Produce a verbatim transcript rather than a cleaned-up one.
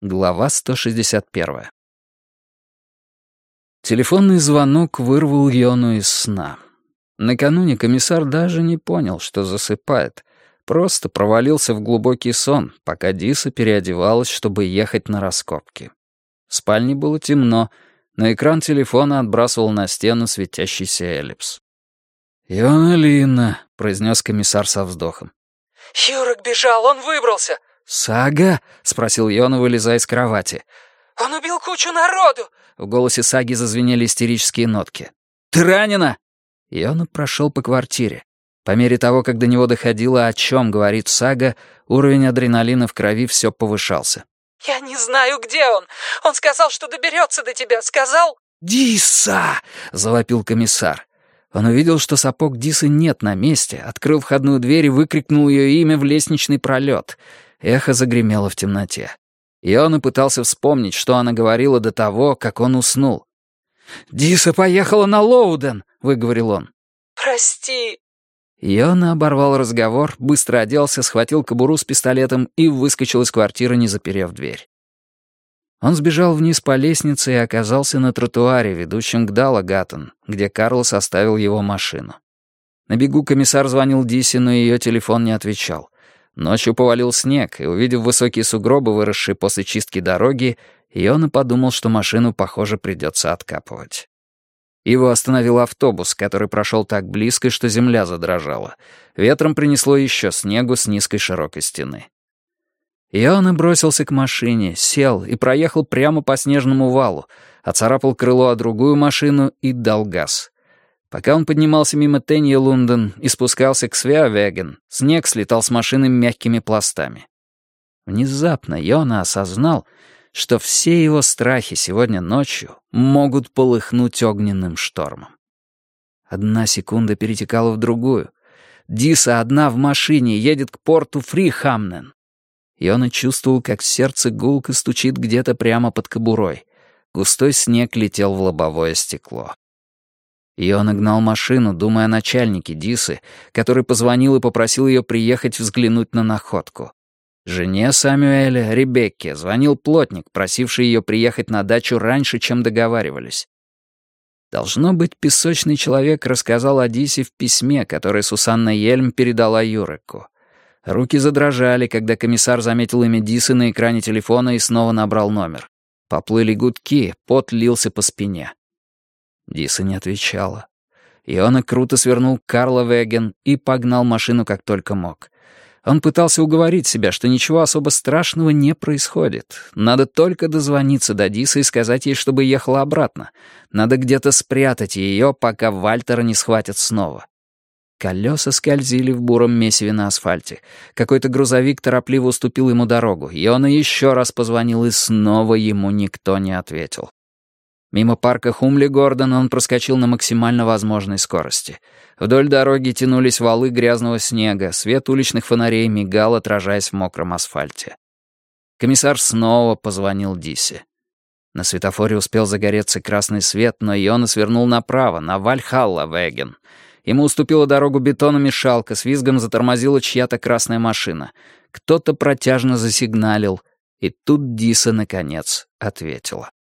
Глава сто шестьдесят один. Телефонный звонок вырвал Йону из сна. Накануне комиссар даже не понял, что засыпает. Просто провалился в глубокий сон, пока Диса переодевалась, чтобы ехать на раскопки. В спальне было темно, но экран телефона отбрасывал на стену светящийся эллипс. «Йона Линна», — произнес комиссар со вздохом. «Юрик бежал, он выбрался». «Сага?» — спросил Йона, вылезая из кровати. «Он убил кучу народу!» В голосе Саги зазвенели истерические нотки. «Ты ранена?» Йона прошел по квартире. По мере того, как до него доходило, о чем говорит Сага, уровень адреналина в крови все повышался. «Я не знаю, где он. Он сказал, что доберется до тебя. Сказал...» «Диса!» — завопил комиссар. Он увидел, что сапог Дисы нет на месте, открыл входную дверь и выкрикнул ее имя в лестничный пролет. Эхо загремело в темноте. Йона пытался вспомнить, что она говорила до того, как он уснул. «Диса поехала на Лоуден!» — выговорил он. «Прости!» Йона оборвал разговор, быстро оделся, схватил кобуру с пистолетом и выскочил из квартиры, не заперев дверь. Он сбежал вниз по лестнице и оказался на тротуаре, ведущем к Даллагаттон, где Карлос оставил его машину. На бегу комиссар звонил Дисе, но ее телефон не отвечал. Ночью повалил снег, и, увидев высокие сугробы, выросшие после чистки дороги, Йона подумал, что машину, похоже, придется откапывать. Его остановил автобус, который прошел так близко, что земля задрожала. Ветром принесло еще снегу с низкой широкой стены. Йона бросился к машине, сел и проехал прямо по снежному валу, оцарапал крыло о другую машину и дал газ. Пока он поднимался мимо Тенья-Лунден и спускался к Свеавеген, снег слетал с машины мягкими пластами. Внезапно Йона осознал, что все его страхи сегодня ночью могут полыхнуть огненным штормом. Одна секунда перетекала в другую. Диса одна в машине едет к порту Фрихамнен. Йона чувствовал, как сердце гулко стучит где-то прямо под кобурой. Густой снег летел в лобовое стекло. Йона гнал машину, думая о начальнике Дисы, который позвонил и попросил ее приехать взглянуть на находку. Жене Самюэля, Ребекке, звонил плотник, просивший ее приехать на дачу раньше, чем договаривались. Должно быть, песочный человек рассказал о Дисе в письме, которое Сусанна Йельм передала Юреку. Руки задрожали, когда комиссар заметил имя Дисы на экране телефона и снова набрал номер. Поплыли гудки, пот лился по спине. Диса не отвечала. Йона круто свернул к Карлавеген и погнал машину как только мог. Он пытался уговорить себя, что ничего особо страшного не происходит. Надо только дозвониться до Дисы и сказать ей, чтобы ехала обратно. Надо где-то спрятать ее, пока Вальтера не схватят снова. Колеса скользили в буром месиве на асфальте. Какой-то грузовик торопливо уступил ему дорогу. Йона еще раз позвонил, и снова ему никто не ответил. Мимо парка Хумли-Гордон он проскочил на максимально возможной скорости. Вдоль дороги тянулись валы грязного снега, свет уличных фонарей мигал, отражаясь в мокром асфальте. Комиссар снова позвонил Дисе. На светофоре успел загореться красный свет, но Йона свернул направо, на Вальхалла-Веген. Ему уступила дорогу бетономешалка, с визгом затормозила чья-то красная машина. Кто-то протяжно засигналил, и тут Диса, наконец, ответила.